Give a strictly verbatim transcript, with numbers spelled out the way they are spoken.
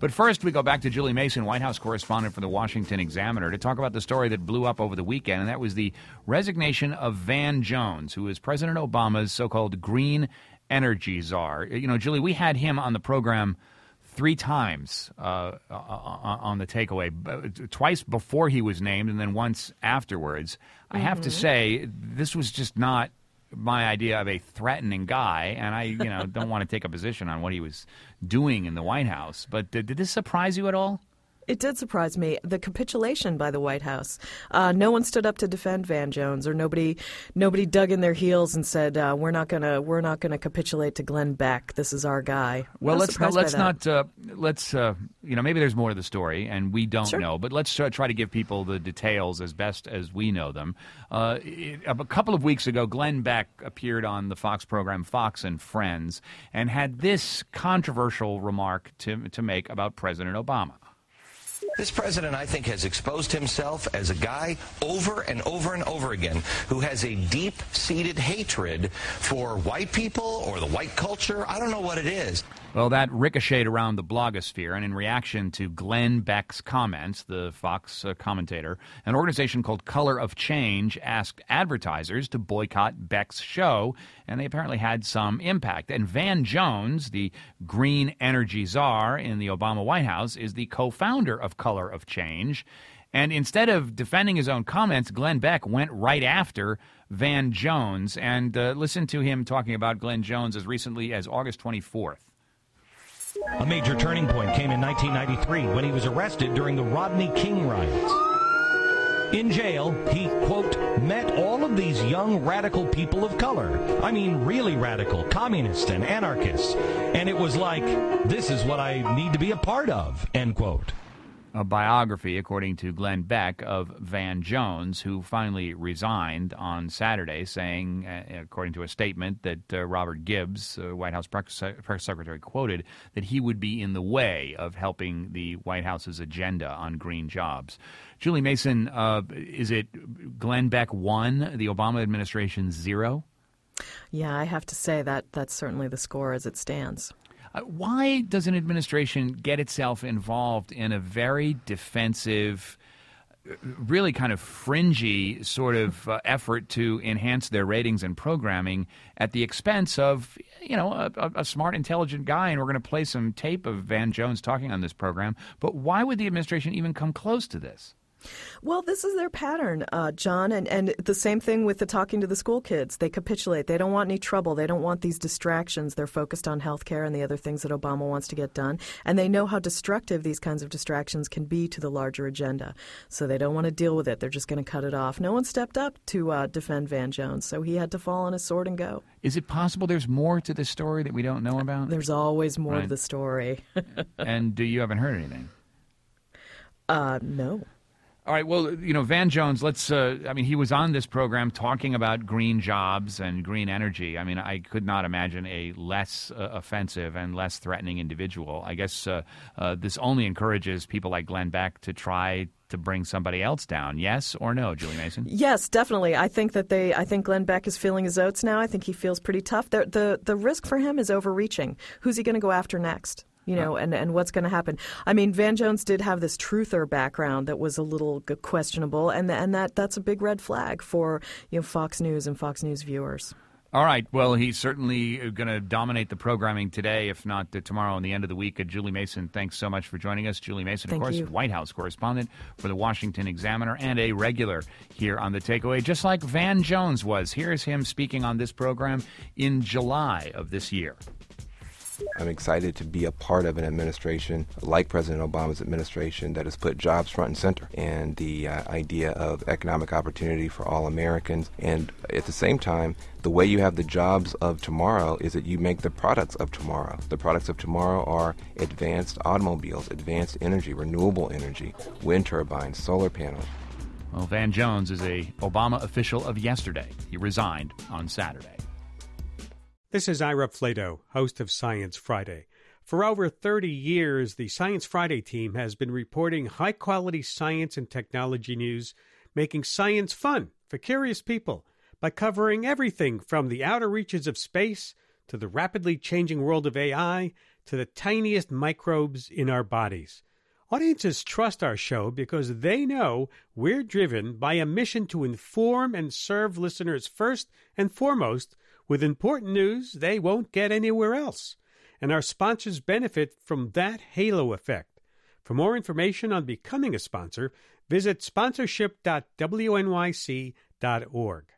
But first, we go back to Julie Mason, White House correspondent for the Washington Examiner, to talk about the story that blew up over the weekend, and that was the resignation of Van Jones, who is President Obama's so-called green energy czar. You know, Julie, we had him on the program three times uh, on the takeaway, twice before he was named and then once afterwards. Mm-hmm. I have to say, this was just not my idea of a threatening guy, and I, you know, don't want to take a position on what he was doing in the White House. But did, did this surprise you at all? It did surprise me. The capitulation by the White House. Uh, no one stood up to defend Van Jones, or nobody, nobody dug in their heels and said, uh, "We're not gonna, we're not gonna capitulate to Glenn Beck. This is our guy." Well, let's not, let's not, uh, let's, uh, you know, maybe there's more to the story, and we don't sure. know. But let's try, try to give people the details as best as we know them. Uh, it, a couple of weeks ago, Glenn Beck appeared on the Fox program Fox and Friends and had this controversial remark to to make about President Obama. This president, I think, has exposed himself as a guy over and over and over again who has a deep-seated hatred for white people or the white culture. I don't know what it is. Well, that ricocheted around the blogosphere, and in reaction to Glenn Beck's comments, the Fox uh, commentator, an organization called Color of Change asked advertisers to boycott Beck's show, and they apparently had some impact. And Van Jones, the green energy czar in the Obama White House, is the co-founder of Color of Change. And instead of defending his own comments, Glenn Beck went right after Van Jones. And uh, listen to him talking about Glenn Jones as recently as August twenty-fourth. A major turning point came in nineteen ninety-three when he was arrested during the Rodney King riots. In jail, he, quote, met all of these young radical people of color. I mean, really radical, communists and anarchists. And it was like, this is what I need to be a part of, end quote. A biography, according to Glenn Beck, of Van Jones, who finally resigned on Saturday, saying, uh, according to a statement that uh, Robert Gibbs, uh, White House press, press secretary, quoted, that he would be in the way of helping the White House's agenda on green jobs. Julie Mason, uh, is it Glenn Beck one, the Obama administration zero? Yeah, I have to say that that's certainly the score as it stands. Uh, why does an administration get itself involved in a very defensive, really kind of fringy sort of uh, effort to enhance their ratings and programming at the expense of, you know, a, a smart, intelligent guy? And we're going to play some tape of Van Jones talking on this program. But why would the administration even come close to this? Well, this is their pattern, uh, John, and, and the same thing with the talking to the school kids. They capitulate. They don't want any trouble. They don't want these distractions. They're focused on health care and the other things that Obama wants to get done, and they know how destructive these kinds of distractions can be to the larger agenda. So they don't want to deal with it. They're just going to cut it off. No one stepped up to uh, defend Van Jones, so he had to fall on his sword and go. Is it possible there's more to this story that we don't know about? There's always more right. to the story. And do you haven't heard anything? Uh, no. All right, well, you know, Van Jones, let's, uh, I mean, he was on this program talking about green jobs and green energy. I mean, I could not imagine a less uh, offensive and less threatening individual. I guess uh, uh, this only encourages people like Glenn Beck to try to bring somebody else down. Yes or no, Julie Mason? Yes, definitely. I think that they, I think Glenn Beck is feeling his oats now. I think he feels pretty tough. The, the, the risk for him is overreaching. Who's he going to go after next? You know, and, and what's going to happen? I mean, Van Jones did have this truther background that was a little questionable, and and that that's a big red flag for, you know, Fox News and Fox News viewers. All right. Well, he's certainly going to dominate the programming today, if not tomorrow and the end of the week. Uh, Julie Mason, thanks so much for joining us. Julie Mason, Thank of course, you. White House correspondent for the Washington Examiner and a regular here on The Takeaway, just like Van Jones was. Here's him speaking on this program in July of this year. I'm excited to be a part of an administration like President Obama's administration that has put jobs front and center, and the uh, idea of economic opportunity for all Americans. And at the same time, the way you have the jobs of tomorrow is that you make the products of tomorrow. The products of tomorrow are advanced automobiles, advanced energy, renewable energy, wind turbines, solar panels. Well, Van Jones is a Obama official of yesterday. He resigned on Saturday. This is Ira Flato, host of Science Friday. For over thirty years, the Science Friday team has been reporting high-quality science and technology news, making science fun for curious people by covering everything from the outer reaches of space to the rapidly changing world of A I to the tiniest microbes in our bodies. Audiences trust our show because they know we're driven by a mission to inform and serve listeners first and foremost with important news they won't get anywhere else. And our sponsors benefit from that halo effect. For more information on becoming a sponsor, visit sponsorship dot w n y c dot org.